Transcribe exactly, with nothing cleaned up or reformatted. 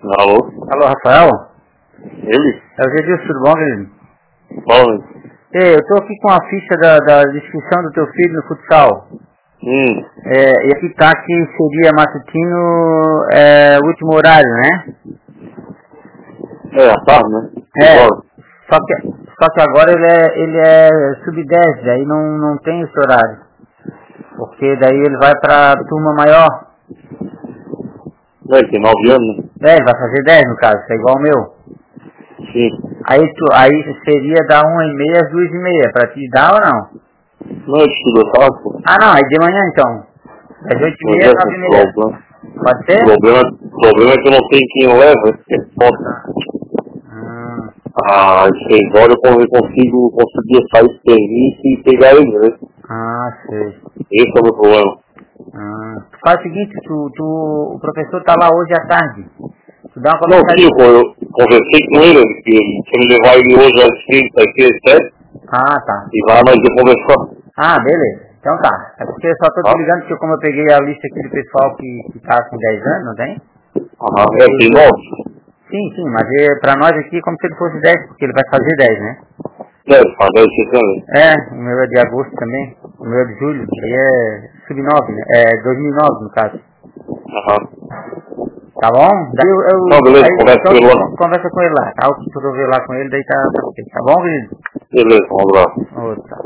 Alô? Alô, Rafael? Ele? É o Gedilson, tudo bom, querido? Fala. Ei, eu tô aqui com a ficha da, da inscrição do teu filho no futsal. Hum. É, e aqui tá que seria matutino é, o último horário, né? É, a tarde, né? É, Agora. só que, só que agora ele é, ele é sub dez, daí não, não tem esse horário. Porque daí ele vai pra turma maior. É, tem nove anos, né? É, ele vai fazer dez no caso, que é igual o meu. Sim. Aí, tu, aí seria da uma e meia às duas e meia, pra te dar ou não? Não é de estudo, tá? Pô. Ah não, aí de manhã então. Das oito e Mas meia é às com nove e meia. problema. Pode O ser? problema, o problema é que eu não tenho quem leva. É foda. Hum, Ah, às seis horas eu consigo conseguir sair do serviço e pegar ele, né? ah, sei. Esse é o meu problema. Hum. Faz o seguinte, tu, tu, o professor tá lá hoje à tarde. Tu dá uma Não, sim, conversada. pô, eu conversei com ele, ele que ele quer me levar ele hoje às seis, às seis, sete, Ah, tá. e lá nós vamos conversar. Ah, beleza. Então tá. É porque eu só tô Tá? te ligando porque como eu peguei a lista aqui do pessoal que, que tá com dez anos, não tem? Aham, E é, aí tem os outros. nove. Sim, sim, mas é, pra nós aqui é como se ele fosse dez, porque ele vai fazer dez, né? É, faz dez, seis anos. É, o meu é de agosto também. O meu é de julho. Aí é sub nove, né? É dois mil e nove no caso. Aham. Tá bom? Daí eu, eu Não, beleza, aí, conversa então, com ele lá. con- conversa com ele lá. Tá? O que tu ver lá com ele, daí tá, tá ok. Tá bom, querido? Beleza, um abraço. Outro, tá.